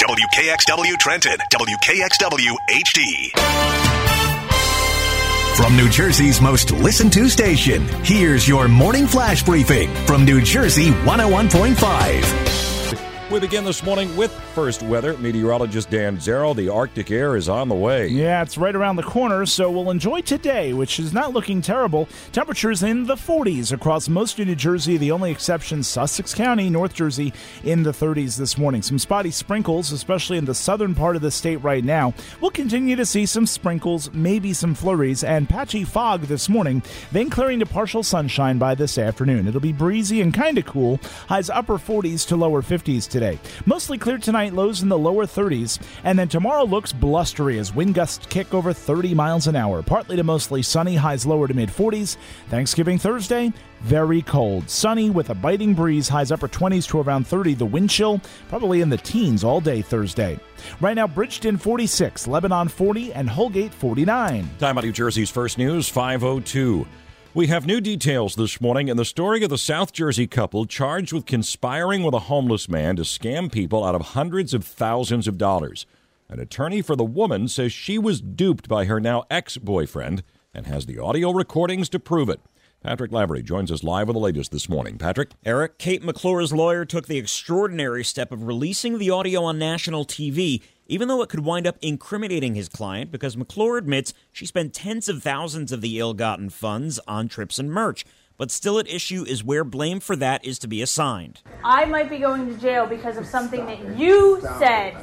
WKXW Trenton, WKXW HD. From New Jersey's most listened to station, here's your morning flash briefing from New Jersey 101.5. We begin this morning with first weather. Meteorologist Dan Zero. The Arctic air is on the way. Yeah, it's right around the corner, so we'll enjoy today, which is not looking terrible. Temperatures in the 40s across most of New Jersey. The only exception, Sussex County, North Jersey, in the 30s this morning. Some spotty sprinkles, especially in the southern part of the state right now. We'll continue to see some sprinkles, maybe some flurries, and patchy fog this morning, then clearing to partial sunshine by this afternoon. It'll be breezy and kind of cool. Highs upper 40s to lower 50s today. Mostly clear tonight, lows in the lower 30s, and then tomorrow looks blustery as wind gusts kick over 30 miles an hour. Partly to mostly sunny, highs lower to mid 40s. Thanksgiving Thursday, very cold. Sunny with a biting breeze, highs upper 20s to around 30. The wind chill probably in the teens all day Thursday. Right now, Bridgeton 46, Lebanon 40, and Holgate 49. Time out New Jersey's first news, 5:02. We have new details this morning in the story of the South Jersey couple charged with conspiring with a homeless man to scam people out of hundreds of thousands of dollars. An attorney for the woman says she was duped by her now ex-boyfriend and has the audio recordings to prove it. Patrick Lavery joins us live with the latest this morning. Patrick? Eric, Kate McClure's lawyer took the extraordinary step of releasing the audio on national TV, even though it could wind up incriminating his client, because McClure admits she spent tens of thousands of the ill-gotten funds on trips and merch. But still at issue is where blame for that is to be assigned. I might be going to jail because of something that you said.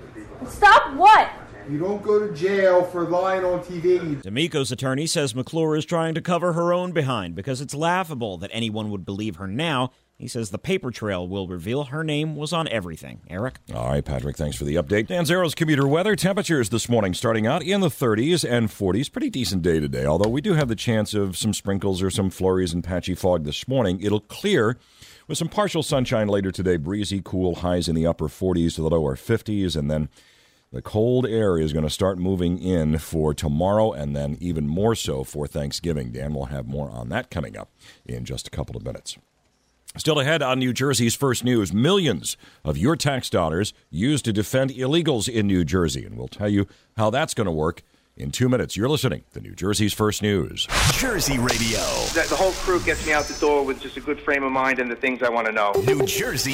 Stop what? You don't go to jail for lying on TV. D'Amico's attorney says McClure is trying to cover her own behind because it's laughable that anyone would believe her now. He says the paper trail will reveal her name was on everything. Eric? All right, Patrick, thanks for the update. Dan Zero's commuter weather. Temperatures this morning starting out in the 30s and 40s. Pretty decent day today, although we do have the chance of some sprinkles or some flurries and patchy fog this morning. It'll clear with some partial sunshine later today. Breezy, cool, highs in the upper 40s to the lower 50s, and then the cold air is going to start moving in for tomorrow and then even more so for Thanksgiving. Dan will have more on that coming up in just a couple of minutes. Still ahead on New Jersey's First News, millions of your tax dollars used to defend illegals in New Jersey. And we'll tell you how that's going to work in 2 minutes. You're listening to New Jersey's First News. Jersey Radio. The whole crew gets me out the door with just a good frame of mind and the things I want to know. New Jersey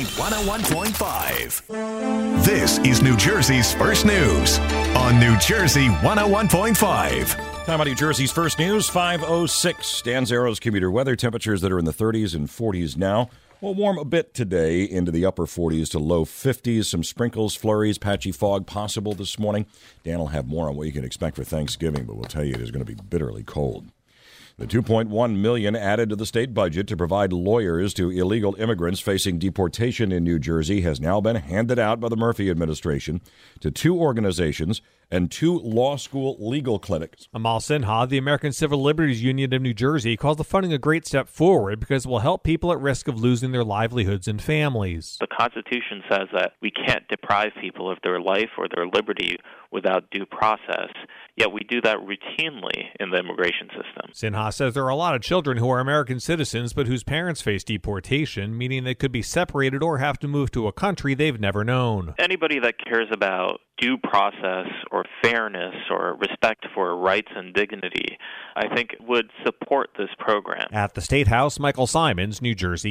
101.5. This is New Jersey's First News on New Jersey 101.5. Time on New Jersey's First News, 5:06. Dan Zero's commuter weather. Temperatures that are in the 30s and 40s now. Will warm a bit today into the upper 40s to low 50s. Some sprinkles, flurries, patchy fog possible this morning. Dan will have more on what you can expect for Thanksgiving, but we'll tell you it is going to be bitterly cold. The $2.1 million added to the state budget to provide lawyers to illegal immigrants facing deportation in New Jersey has now been handed out by the Murphy administration to 2 organizations and 2 law school legal clinics. Amal Sinha, the American Civil Liberties Union of New Jersey, calls the funding a great step forward because it will help people at risk of losing their livelihoods and families. The Constitution says that we can't deprive people of their life or their liberty without due process, yet we do that routinely in the immigration system. Sinha says there are a lot of children who are American citizens but whose parents face deportation, meaning they could be separated or have to move to a country they've never known. Anybody that cares about due process or fairness or respect for rights and dignity, I think would support this program. At the State House, Michael Simons, New Jersey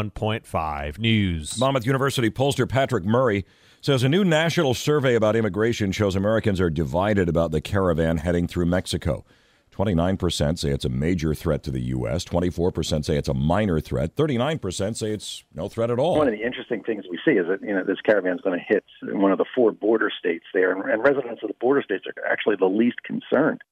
101.5 News. Monmouth University pollster Patrick Murray says a new national survey about immigration shows Americans are divided about the caravan heading through Mexico. 29% say it's a major threat to the U.S., 24% say it's a minor threat, 39% say it's no threat at all. One of the interesting things we see is that this caravan is going to hit one of the 4 border states there, and residents of the border states are actually the least concerned.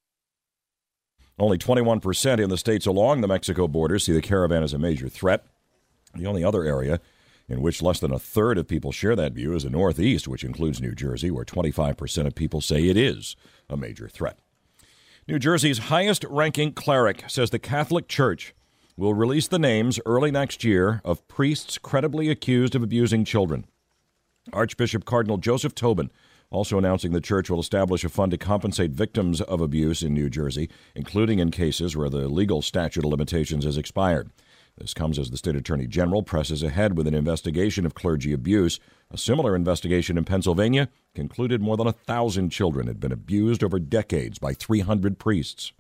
Only 21% in the states along the Mexico border see the caravan as a major threat. The only other area in which less than a third of people share that view is the Northeast, which includes New Jersey, where 25% of people say it is a major threat. New Jersey's highest-ranking cleric says the Catholic Church will release the names early next year of priests credibly accused of abusing children. Archbishop Cardinal Joseph Tobin also announcing the church will establish a fund to compensate victims of abuse in New Jersey, including in cases where the legal statute of limitations has expired. This comes as the state attorney general presses ahead with an investigation of clergy abuse. A similar investigation in Pennsylvania concluded more than 1,000 children had been abused over decades by 300 priests.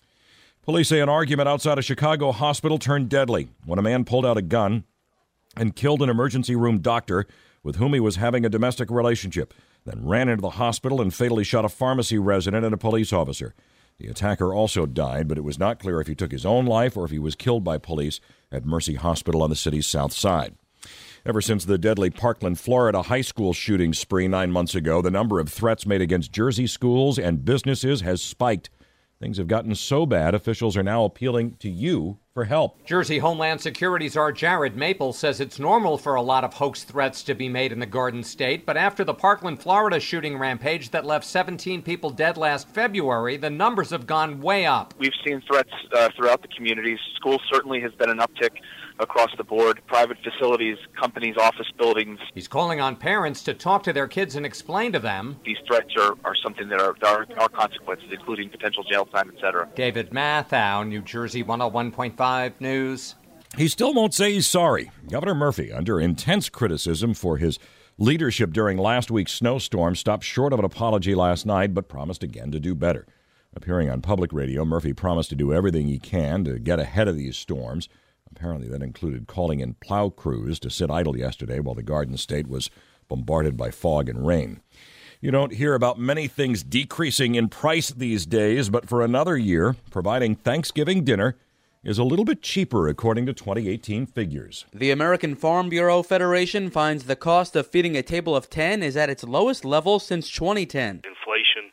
Police say an argument outside a Chicago hospital turned deadly when a man pulled out a gun and killed an emergency room doctor with whom he was having a domestic relationship, then ran into the hospital and fatally shot a pharmacy resident and a police officer. The attacker also died, but it was not clear if he took his own life or if he was killed by police at Mercy Hospital on the city's south side. Ever since the deadly Parkland, Florida high school shooting spree 9 months ago, the number of threats made against Jersey schools and businesses has spiked. Things have gotten so bad, officials are now appealing to you for help. Jersey Homeland Security Czar Jared Maple says it's normal for a lot of hoax threats to be made in the Garden State, but after the Parkland, Florida shooting rampage that left 17 people dead last February, the numbers have gone way up. We've seen threats throughout the communities. Schools certainly has been an uptick across the board. Private facilities, companies, office buildings. He's calling on parents to talk to their kids and explain to them. These threats are something that are consequences, including potential jail time, etc. David Mathau, New Jersey 101.5 News. He still won't say he's sorry. Governor Murphy, under intense criticism for his leadership during last week's snowstorm, stopped short of an apology last night, but promised again to do better. Appearing on public radio, Murphy promised to do everything he can to get ahead of these storms. Apparently that included calling in plow crews to sit idle yesterday while the Garden State was bombarded by fog and rain. You don't hear about many things decreasing in price these days, but for another year, providing Thanksgiving dinner is a little bit cheaper, according to 2018 figures. The American Farm Bureau Federation finds the cost of feeding a table of 10 is at its lowest level since 2010. Inflation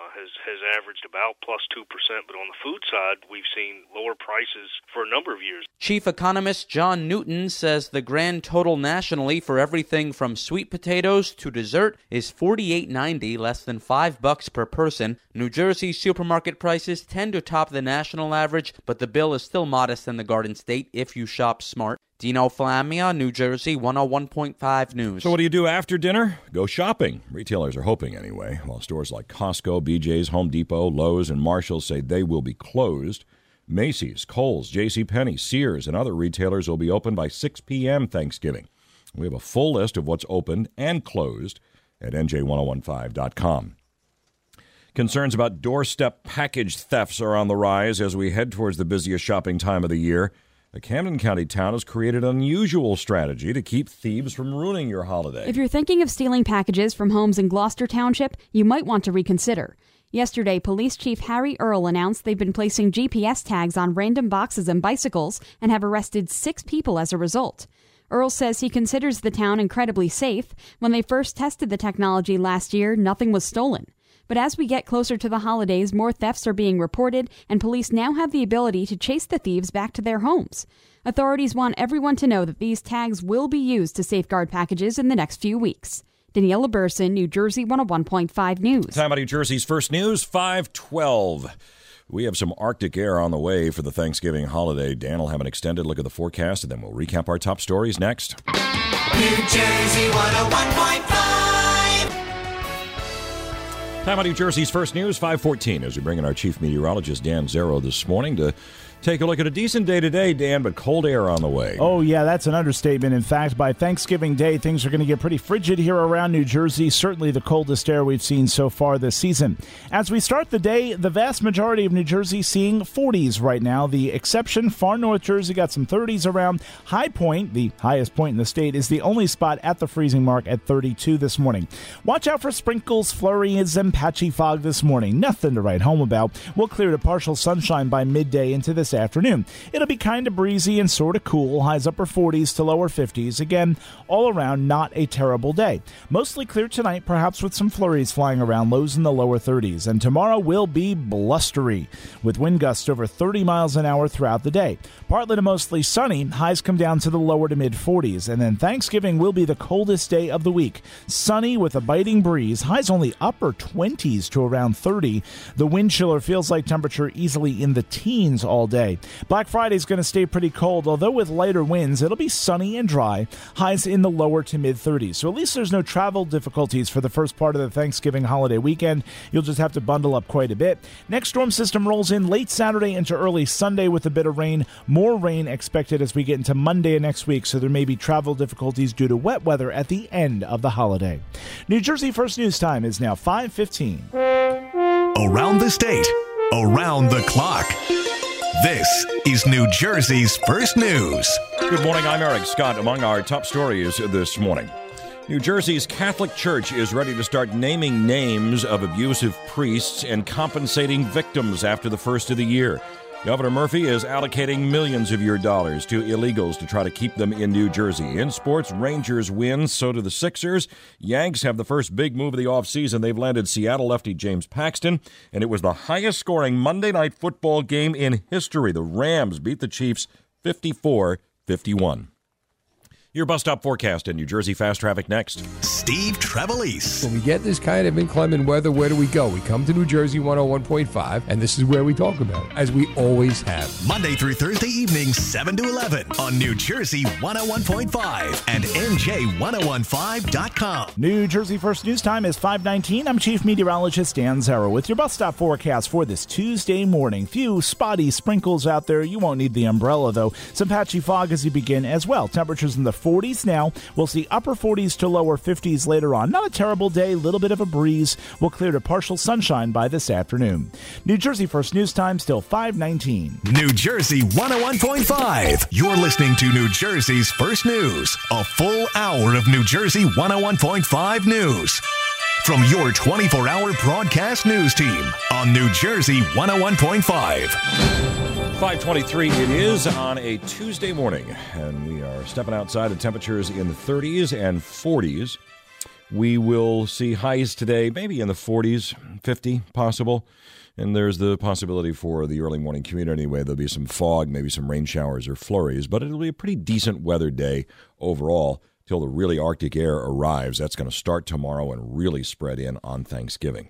has averaged about plus 2%, but on the food side, we've seen lower prices for a number of years. Chief economist John Newton says the grand total nationally for everything from sweet potatoes to dessert is $48.90, less than $5 per person. New Jersey supermarket prices tend to top the national average, but the bill is still modest in the Garden State if you shop smart. Dino Flamia, New Jersey 101.5 News. So what do you do after dinner? Go shopping. Retailers are hoping anyway. While stores like Costco, BJ's, Home Depot, Lowe's, and Marshall say they will be closed, Macy's, Kohl's, JCPenney, Sears, and other retailers will be open by 6 p.m. Thanksgiving. We have a full list of what's open and closed at NJ1015.com. Concerns about doorstep package thefts are on the rise as we head towards the busiest shopping time of the year. A Camden County town has created an unusual strategy to keep thieves from ruining your holiday. If you're thinking of stealing packages from homes in Gloucester Township, you might want to reconsider. Yesterday, Police Chief Harry Earle announced they've been placing GPS tags on random boxes and bicycles and have arrested 6 people as a result. Earle says he considers the town incredibly safe. When they first tested the technology last year, nothing was stolen. But as we get closer to the holidays, more thefts are being reported, and police now have the ability to chase the thieves back to their homes. Authorities want everyone to know that these tags will be used to safeguard packages in the next few weeks. Daniela Burson, New Jersey 101.5 News. Time out of New Jersey's first news, 5:12. We have some Arctic air on the way for the Thanksgiving holiday. Dan will have an extended look at the forecast, and then we'll recap our top stories next. New Jersey 101.5. Time on New Jersey's first news, 5:14, as we bring in our chief meteorologist, Dan Zero, this morning to take a look at a decent day today, Dan, but cold air on the way. Oh, yeah, that's an understatement. In fact, by Thanksgiving Day, things are going to get pretty frigid here around New Jersey, certainly the coldest air we've seen so far this season. As we start the day, the vast majority of New Jersey seeing 40s right now. The exception, far north Jersey, got some 30s around. High Point, the highest point in the state, is the only spot at the freezing mark at 32 this morning. Watch out for sprinkles, flurries, and patchy fog this morning. Nothing to write home about. We'll clear to partial sunshine by midday into this afternoon. It'll be kind of breezy and sort of cool, highs upper 40s to lower 50s. Again, all around not a terrible day. Mostly clear tonight, perhaps with some flurries flying around, lows in the lower 30s. And tomorrow will be blustery, with wind gusts over 30 miles an hour throughout the day. Partly to mostly sunny, highs come down to the lower to mid 40s. And then Thanksgiving will be the coldest day of the week. Sunny with a biting breeze, highs only upper 20s to around 30. The wind chiller feels like temperature easily in the teens all day. day. Black Friday is going to stay pretty cold, although with lighter winds, it'll be sunny and dry. Highs in the lower to mid-30s. So at least there's no travel difficulties for the first part of the Thanksgiving holiday weekend. You'll just have to bundle up quite a bit. Next storm system rolls in late Saturday into early Sunday with a bit of rain. More rain expected as we get into Monday of next week, so there may be travel difficulties due to wet weather at the end of the holiday. New Jersey First News Time is now 5:15. Around the state, around the clock. This is New Jersey's First News. Good morning, I'm Eric Scott. Among our top stories this morning, New Jersey's Catholic Church is ready to start naming names of abusive priests and compensating victims after the first of the year. Governor Murphy is allocating millions of your dollars to illegals to try to keep them in New Jersey. In sports, Rangers win, so do the Sixers. Yanks have the first big move of the offseason. They've landed Seattle lefty James Paxton, and it was the highest-scoring Monday Night Football game in history. The Rams beat the Chiefs 54-51. Your bus stop forecast in New Jersey Fast Traffic next. Steve Trevelise. When we get this kind of inclement weather, where do we go? We come to New Jersey 101.5, and this is where we talk about it, as we always have. Monday through Thursday evenings, 7 to 11 on New Jersey 101.5 and NJ1015.com. New Jersey First News Time is 5:19. I'm Chief Meteorologist Dan Zarrow with your bus stop forecast for this Tuesday morning. Few spotty sprinkles out there. You won't need the umbrella, though. Some patchy fog as you begin as well. Temperatures in the 40s now. We'll see upper 40s to lower 50s later on. Not a terrible day, little bit of a breeze. We'll clear to partial sunshine by this afternoon. New Jersey First News Time still 5:19. New Jersey 101.5. You're listening to New Jersey's First News, a full hour of New Jersey 101.5 news. From your 24-hour broadcast news team on New Jersey 101.5. 5:23 it is on a Tuesday morning, and we are stepping outside at temperatures in the 30s and 40s. We will see highs today, maybe in the 40s, 50 possible, and there's the possibility for the early morning commute anyway. There'll be some fog, maybe some rain showers or flurries, but it'll be a pretty decent weather day overall till the really Arctic air arrives. That's going to start tomorrow and really spread in on Thanksgiving.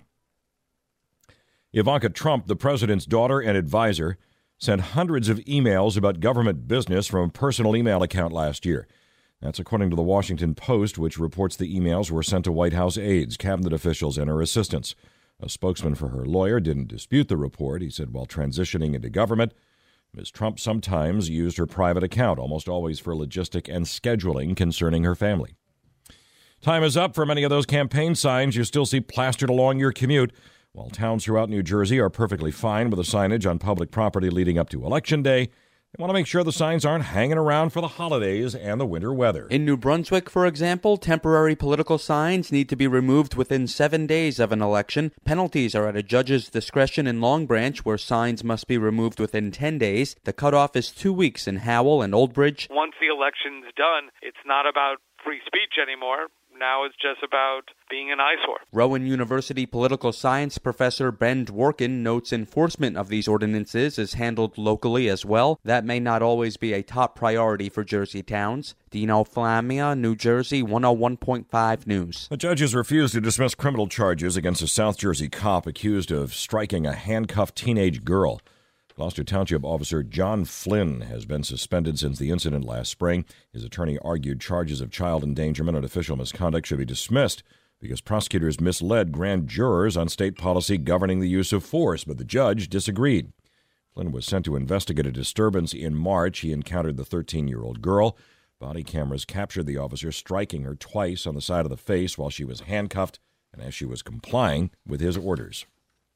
Ivanka Trump, the president's daughter and advisor, sent hundreds of emails about government business from a personal email account last year. That's according to the Washington Post, which reports the emails were sent to White House aides, cabinet officials, and her assistants. A spokesman for her lawyer didn't dispute the report. He said while transitioning into government, Ms. Trump sometimes used her private account, almost always for logistic and scheduling concerning her family. Time is up for many of those campaign signs you still see plastered along your commute. While towns throughout New Jersey are perfectly fine with the signage on public property leading up to Election Day, they want to make sure the signs aren't hanging around for the holidays and the winter weather. In New Brunswick, for example, temporary political signs need to be removed within 7 days of an election. Penalties are at a judge's discretion in Long Branch, where signs must be removed within 10 days. The cutoff is 2 weeks in Howell and Old Bridge. Once the election's done, it's not about free speech anymore. Now it's just about being an eyesore. Rowan University political science professor Ben Dworkin notes enforcement of these ordinances is handled locally as well. That may not always be a top priority for Jersey towns. Dino Flamia, New Jersey 101.5 News. The judges refused to dismiss criminal charges against a South Jersey cop accused of striking a handcuffed teenage girl. Gloucester Township Officer John Flynn has been suspended since the incident last spring. His attorney argued charges of child endangerment and official misconduct should be dismissed because prosecutors misled grand jurors on state policy governing the use of force, but the judge disagreed. Flynn was sent to investigate a disturbance in March. He encountered the 13-year-old girl. Body cameras captured the officer striking her twice on the side of the face while she was handcuffed and as she was complying with his orders.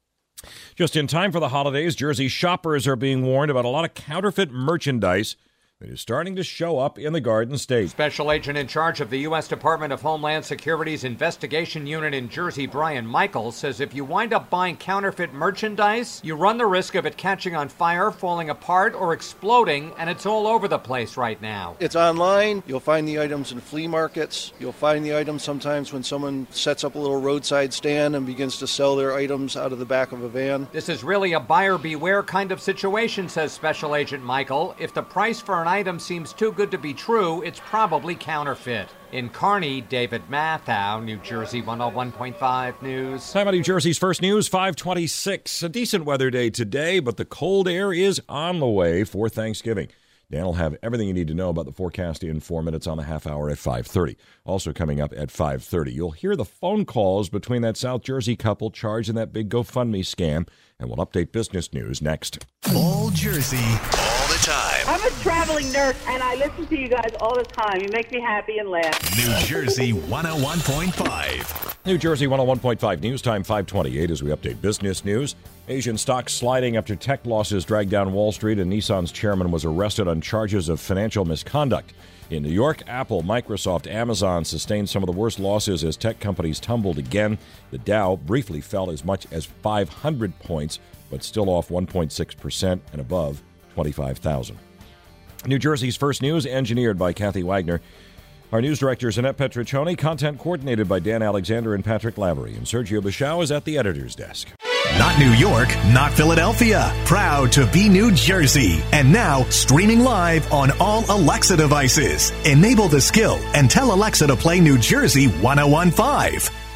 Just in time for the holidays, Jersey shoppers are being warned about a lot of counterfeit merchandise that is starting to show up in the Garden State. Special agent in charge of the U.S. Department of Homeland Security's investigation unit in Jersey, Brian Michaels, says if you wind up buying counterfeit merchandise, you run the risk of it catching on fire, falling apart, or exploding, and it's all over the place right now. It's online. You'll find the items in flea markets. You'll find the items sometimes when someone sets up a little roadside stand and begins to sell their items out of the back of a van. This is really a buyer beware kind of situation, says Special Agent Michael. If the price for an item seems too good to be true, it's probably counterfeit. In Kearney, David Matthau, New Jersey 101.5 News. Time out New Jersey's first news, 526. A decent weather day today, but the cold air is on the way for Thanksgiving. Dan will have everything you need to know about the forecast in 4 minutes on the half hour at 5:30. Also coming up at 5:30, you'll hear the phone calls between that South Jersey couple charged in that big GoFundMe scam, and we'll update business news next. All Jersey, all the time. I'm a traveling nurse, and I listen to you guys all the time. You make me happy and laugh. New Jersey 101.5. New Jersey 101.5 News Time 528 as we update business news. Asian stocks sliding after tech losses dragged down Wall Street, and Nissan's chairman was arrested on charges of financial misconduct. In New York, Apple, Microsoft, Amazon sustained some of the worst losses as tech companies tumbled again. The Dow briefly fell as much as 500 points, but still off 1.6% and above 25,000. New Jersey's first news, engineered by Kathy Wagner. Our news director is Annette Petriccioni, content coordinated by Dan Alexander and Patrick Lavery, and Sergio Bichau is at the editor's desk. Not New York, not Philadelphia. Proud to be New Jersey. And now, streaming live on all Alexa devices. Enable the skill and tell Alexa to play New Jersey 101.5.